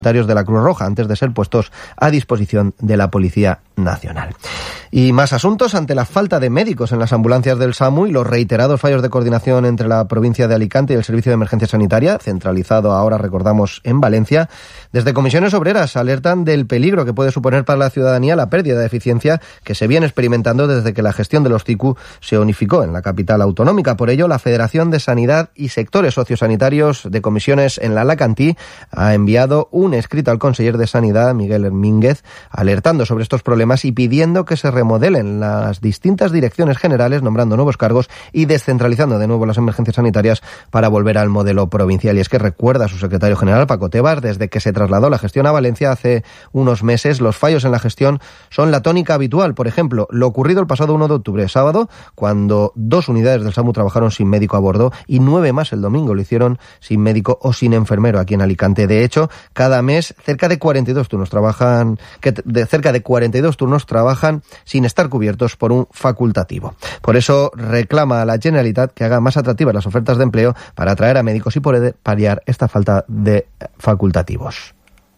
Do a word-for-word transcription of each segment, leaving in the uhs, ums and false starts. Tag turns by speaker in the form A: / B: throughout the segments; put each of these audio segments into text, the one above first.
A: de la Cruz Roja antes de ser puestos a disposición de la Policía Nacional. Y más asuntos ante la falta de médicos en las ambulancias del SAMU y los reiterados fallos de coordinación entre la provincia de Alicante y el Servicio de Emergencia Sanitaria, centralizado ahora, recordamos, en Valencia. Desde Comisiones Obreras alertan del peligro que puede suponer para la ciudadanía la pérdida de eficiencia que se viene experimentando desde que la gestión de los C I C U se unificó en la capital autonómica. Por ello, la Federación de Sanidad y Sectores Sociosanitarios de Comisiones en la Alacantí ha enviado un escrito al conseller de Sanidad, Miguel Hermínguez, alertando sobre estos problemas y pidiendo que se remodelen las distintas direcciones generales, nombrando nuevos cargos y descentralizando de nuevo las emergencias sanitarias para volver al modelo provincial. Y es que recuerda su secretario general, Paco Tebar, desde que se trasladó la gestión a Valencia hace unos meses, los fallos en la gestión son la tónica habitual. Por ejemplo, lo ocurrido el pasado uno de octubre, sábado, cuando dos unidades del SAMU trabajaron sin médico a bordo y nueve más el domingo lo hicieron sin médico o sin enfermero aquí en Alicante. De hecho, cada mes cerca de cuarenta y dos turnos trabajan que de cerca de cuarenta y dos turnos trabajan sin estar cubiertos por un facultativo. Por eso reclama a la Generalitat que haga más atractivas las ofertas de empleo para atraer a médicos y poder paliar esta falta de facultativos.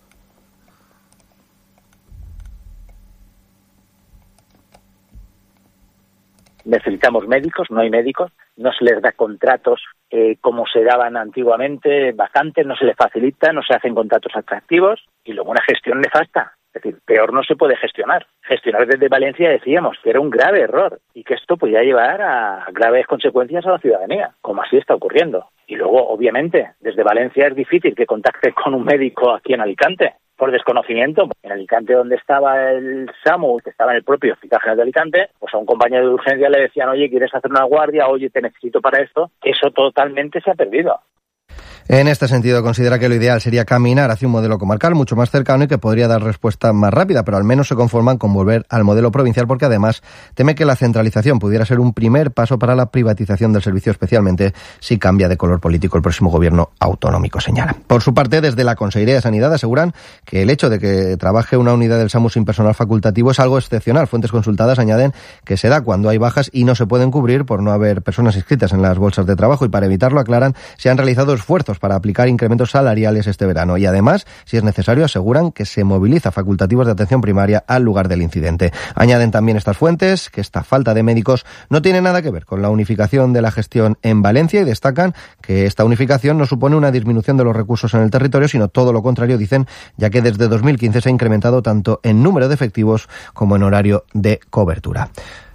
B: Necesitamos médicos, no hay médicos, no se les da contratos eh, como se daban antiguamente, vacantes, no se les facilita, no se hacen contratos atractivos y luego una gestión nefasta. Es decir, peor no se puede gestionar. Gestionar desde Valencia decíamos que era un grave error y que esto podía llevar a graves consecuencias a la ciudadanía, como así está ocurriendo. Y luego, obviamente, desde Valencia es difícil que contacte con un médico aquí en Alicante. Por desconocimiento, en Alicante donde estaba el SAMU, que estaba en el propio Hospital General de Alicante, pues a un compañero de urgencia le decían, oye, ¿quieres hacer una guardia? Oye, te necesito para esto. Eso totalmente se ha perdido.
A: En este sentido, considera que lo ideal sería caminar hacia un modelo comarcal mucho más cercano y que podría dar respuesta más rápida, pero al menos se conforman con volver al modelo provincial porque además teme que la centralización pudiera ser un primer paso para la privatización del servicio, especialmente si cambia de color político el próximo gobierno autonómico, señala. Por su parte, desde la Consellería de Sanidad aseguran que el hecho de que trabaje una unidad del SAMU sin personal facultativo es algo excepcional. Fuentes consultadas añaden que se da cuando hay bajas y no se pueden cubrir por no haber personas inscritas en las bolsas de trabajo y para evitarlo, aclaran, se han realizado esfuerzos para aplicar incrementos salariales este verano y además, si es necesario, aseguran que se moviliza facultativos de atención primaria al lugar del incidente. Añaden también estas fuentes que esta falta de médicos no tiene nada que ver con la unificación de la gestión en Valencia y destacan que esta unificación no supone una disminución de los recursos en el territorio, sino todo lo contrario, dicen, ya que desde dos mil quince se ha incrementado tanto en número de efectivos como en horario de cobertura.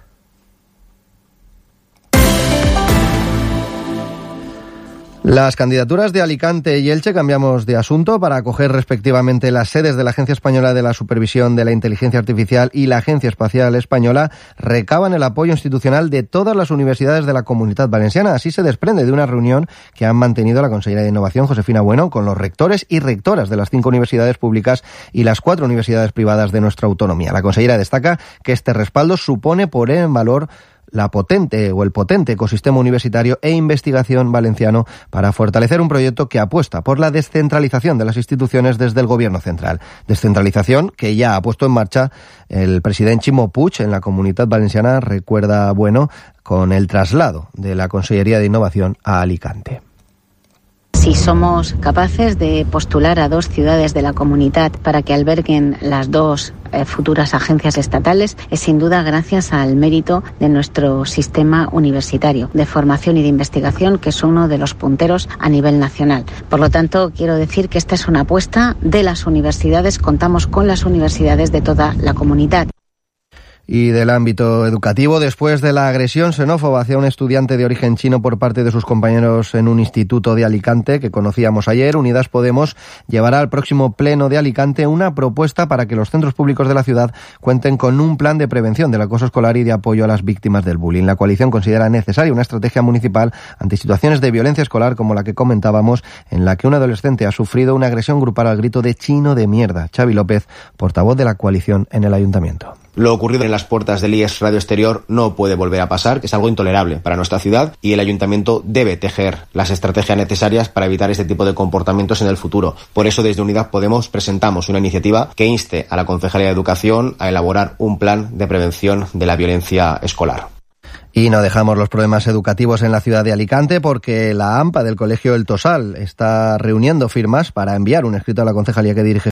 A: Las candidaturas de Alicante y Elche, cambiamos de asunto, para acoger respectivamente las sedes de la Agencia Española de la Supervisión de la Inteligencia Artificial y la Agencia Espacial Española, recaban el apoyo institucional de todas las universidades de la Comunidad Valenciana. Así se desprende de una reunión que han mantenido la consellera de Innovación, Josefina Bueno, con los rectores y rectoras de las cinco universidades públicas y las cuatro universidades privadas de nuestra autonomía. La consellera destaca que este respaldo supone poner en valor la potente o el potente ecosistema universitario e investigación valenciano para fortalecer un proyecto que apuesta por la descentralización de las instituciones desde el gobierno central. Descentralización que ya ha puesto en marcha el presidente Ximo Puig en la Comunidad Valenciana, recuerda Bueno, con el traslado de la Consellería de Innovación a Alicante.
C: Si somos capaces de postular a dos ciudades de la comunidad para que alberguen las dos eh, futuras agencias estatales, es sin duda gracias al mérito de nuestro sistema universitario de formación y de investigación, que es uno de los punteros a nivel nacional. Por lo tanto, quiero decir que esta es una apuesta de las universidades. Contamos con las universidades de toda la comunidad.
A: Y del ámbito educativo, después de la agresión xenófoba hacia un estudiante de origen chino por parte de sus compañeros en un instituto de Alicante que conocíamos ayer, Unidas Podemos llevará al próximo pleno de Alicante una propuesta para que los centros públicos de la ciudad cuenten con un plan de prevención del acoso escolar y de apoyo a las víctimas del bullying. La coalición considera necesaria una estrategia municipal ante situaciones de violencia escolar como la que comentábamos, en la que un adolescente ha sufrido una agresión grupal al grito de "chino de mierda". Xavi López, portavoz de la coalición en el ayuntamiento.
D: Lo ocurrido en las puertas del I E S Radio Exterior no puede volver a pasar, que es algo intolerable para nuestra ciudad y el ayuntamiento debe tejer las estrategias necesarias para evitar este tipo de comportamientos en el futuro. Por eso desde Unidas Podemos presentamos una iniciativa que inste a la Concejalía de Educación a elaborar un plan de prevención de la violencia escolar.
A: Y no dejamos los problemas educativos en la ciudad de Alicante porque la AMPA del Colegio El Tosal está reuniendo firmas para enviar un escrito a la concejalía que dirige